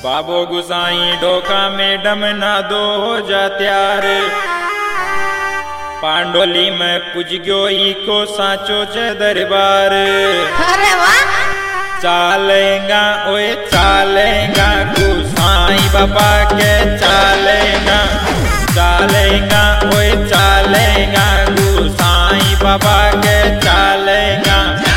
बाबो गुसाई ढोका मैडम ना दो हो जा त्यार। पांडोली में पुज गयो को साचो चे दरबार। अरे वाह! चालेगा ओए चालेगा गुसाई बाबा के चालेगा। चालेगा ओए चालेगा गुसाई बाबा के चालेगा।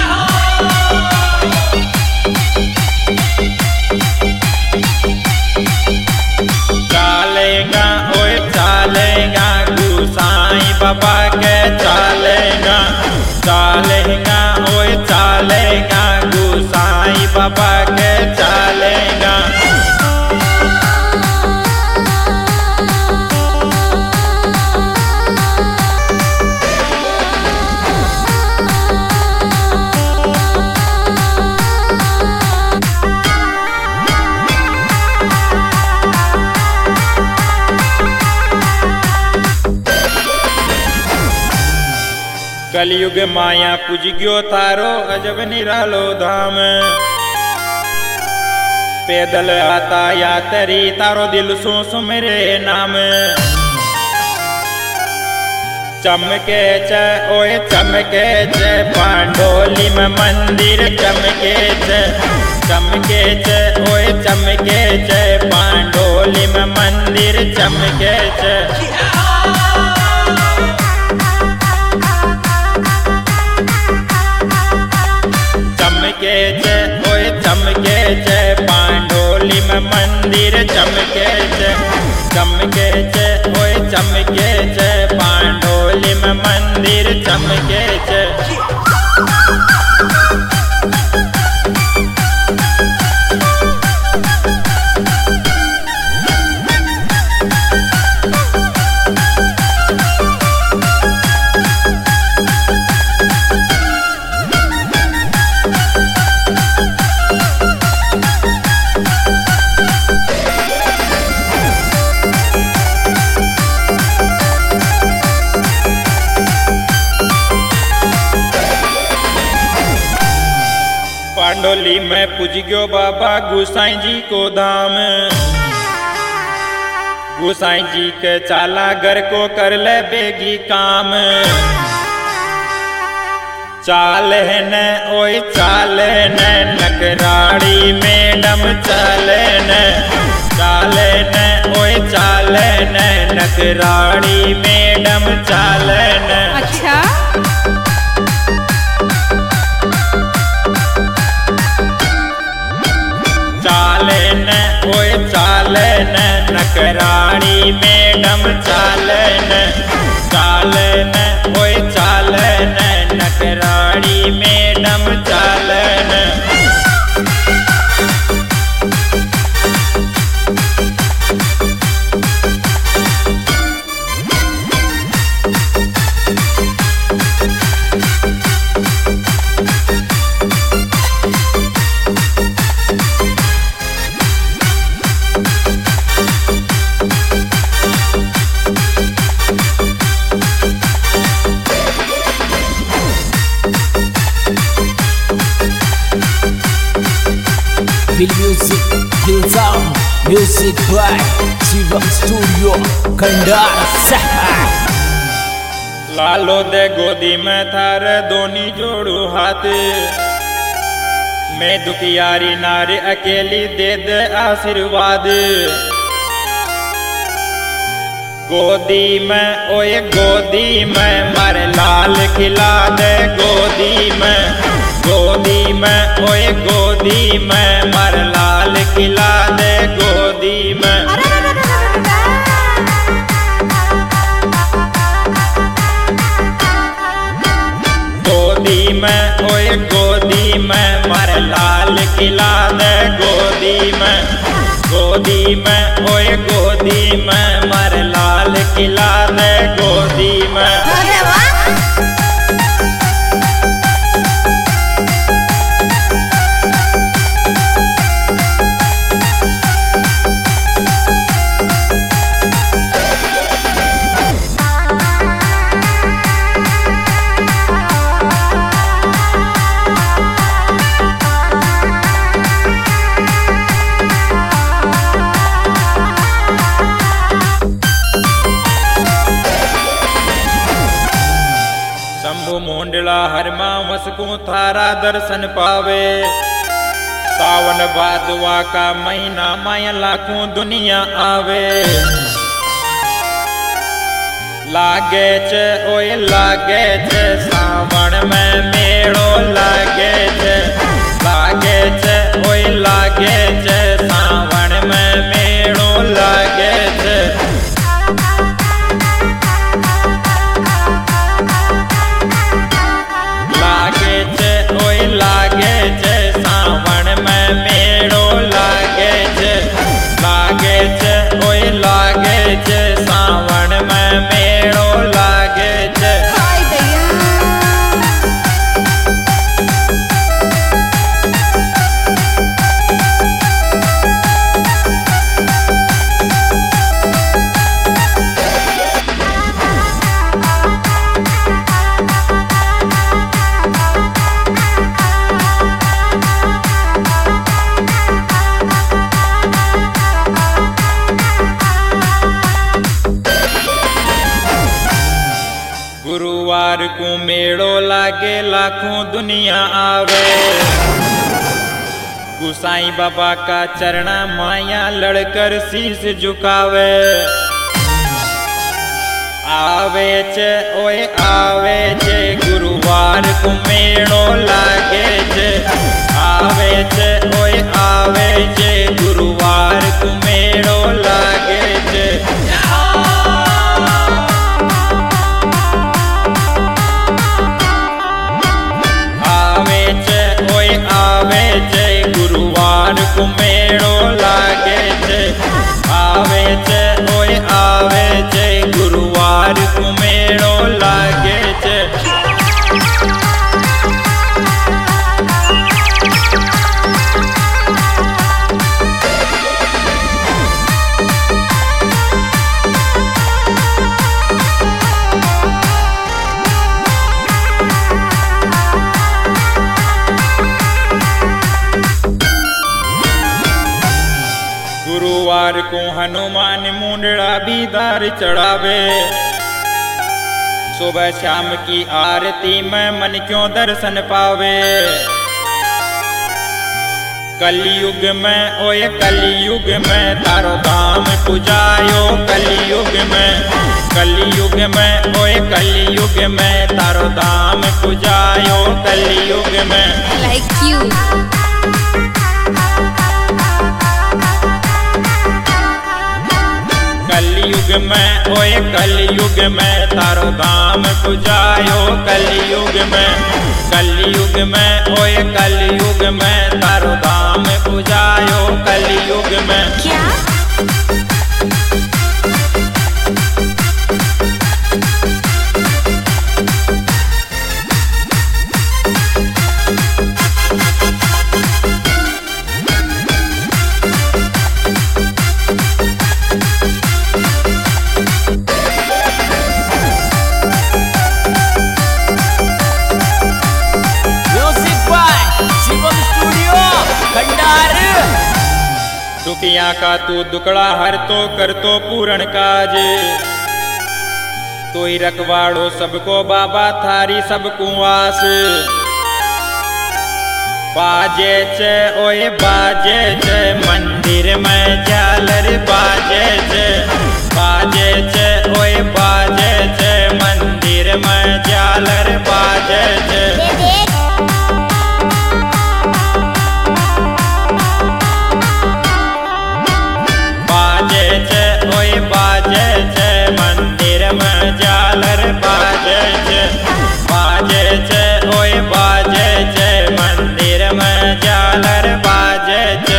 चालेगा ओए चालेगा गुसाई बाबा के चालेगा। चालेगा ओए चालेगा गुसाई बाबा के चालेगा। कलयुग माया पुज गयो तारो अजब निरालो धाम। पैदल आता या तरी तारो दिल सो सुमेरे नाम। चमके च ओए चमके च पांडोली में मंदिर चमके च। चमके च ओए चमके च पांडोली में मंदिर चमके च। चमके च ओए चमके च पांडोली में मंदिर चमके च। चमके च ओए चमके च पांडोली में मंदिर चमके च। पांडोली में पुज गयो बाबा गुसाई जी को धाम। गुसाई जी के चाला घर को कर ले बेगी काम। चाले न ओए चाले न नकराड़ी मैडम चाले न। चाले न ओए चाले न नकराड़ी मैडम चाले न। अच्छा चाले न ओए चाले न नकराड़ी मैडम चाले न। चाले न ओए चाले न नकराड़ी मैडम चाले न। Feel music, feel sound, music by Shivam Studio, Kandara लालो दे गोदी में थार दोनी जोड़ू हाथ। मैं दुखियारी नारी अकेली दे दे आशीर्वाद। गोदी में ओए गोदी में मारे लाल खिला दे गोदी में। गोदी में ओए गोदी में मारे लाल खिला दे गोदी में। गोदी में ओए गोदी में मारे लाल खिला दे गोदी में। गोदी में ओए गोदी में मारे लाल खिला दे गोदी में। अरे वाह! दुकड़ा हर मावस को थारा दर्शन पावे। सावन भादवा का महीना माया लाखों दुनिया आवे। लागे छे ओए लागे छे सावन में मेड़ो लागे छे। लागे छे ओए लागे छे सावन में मेड़ो लागे छे। लागे छे ओए लागे छे सावन में मेड़ो लागे छे। लागे छे ओए लागे छे सावन में मेड़ो लागे छे। गुरुवार को मेड़ो लागे लाखों दुनिया आवे। गुसाई बाबा का चरणा माया लड़कर शीश झुकावे। आवे छे ओए आवे छे गुरुवार को मेड़ो लागे छे। आवे छे ओए आवे छे गुरुवार को मेड़ो लागे छे। आवे छे गुरुवार को मेड़ो लागे छे। आवे छे ओए आवे छे गुरुवार को मेड़ो लागे छे। गुरुवार को हनुमान मुंडड़ा बीदार चढ़ावे। सुबह शाम की आरती में मन क्यों दर्शन पावे। कलयुग में ओए कलयुग में तारो धाम पुजायो। कलयुग में ओए कलयुग में तारो धाम पुजायो। कलयुग में like you कलयुग में ओए कलयुग में तारो धाम पुजायो। कलयुग में ओए कलयुग में तारो धाम पुजायो। कलयुग में क्या दुखिया का तू दुकड़ा हर तो कर तो पूर्ण काज। तो ही रखवाड़ो सबको बाबा थारी सबको आस। बाजे छे ओए बाजे छे मंदिर में झालर बाजे छे। बाजे छे ओए बाजे छे मंदिर में झालर बाजे छे। बाजे छे मंदिर में झालर बाजे छे। बाजे छे ओए बाजे छे मंदिर में झालर बाजे छे।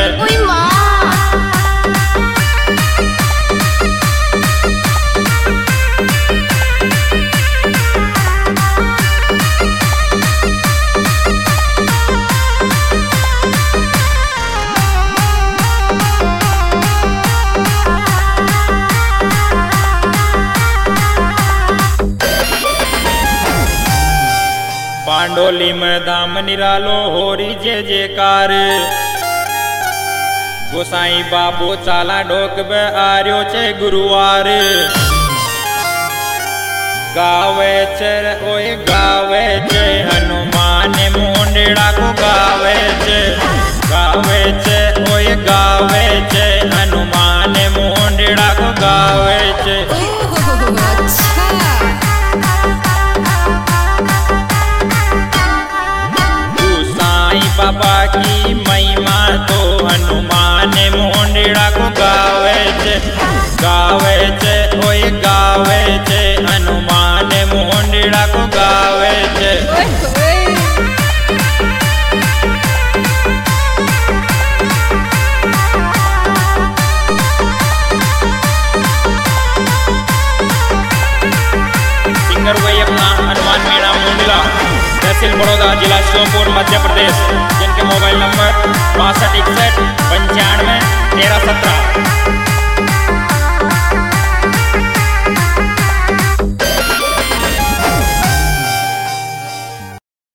पांडोली में धाम निरालो होरी जे जेकार। गोसाई बाबू चाला डोक बे आर्यो छे गुरुवार। गावे छे ओए गावे छे हनुमान मुंडड़ा को गावे छे ओए गावे छे हनुमान मुंडड़ा को गावे छे। तू साईं बाबा की महिमा तो हनुमान मुंडड़ा को गावे छे ओए गावे छे हनुमान मुंडड़ा को गावे छे। सिंगर वही अपना हनुमान मीणा मुंडला, तहसील बड़ौदा, जिला श्योपुर, मध्य प्रदेश, जिनके मोबाइल नंबर 6261